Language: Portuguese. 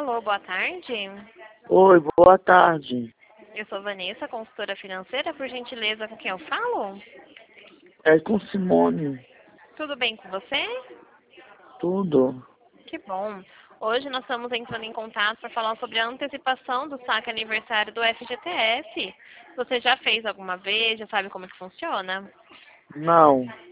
Alô, boa tarde. Oi, boa tarde. Eu sou Vanessa, consultora financeira. Por gentileza, com quem eu falo? É com Simone. Tudo bem com você? Tudo. Que bom. Hoje nós estamos entrando em contato para falar sobre a antecipação do saque aniversário do FGTS. Você já fez alguma vez? Já sabe como é que funciona? Não.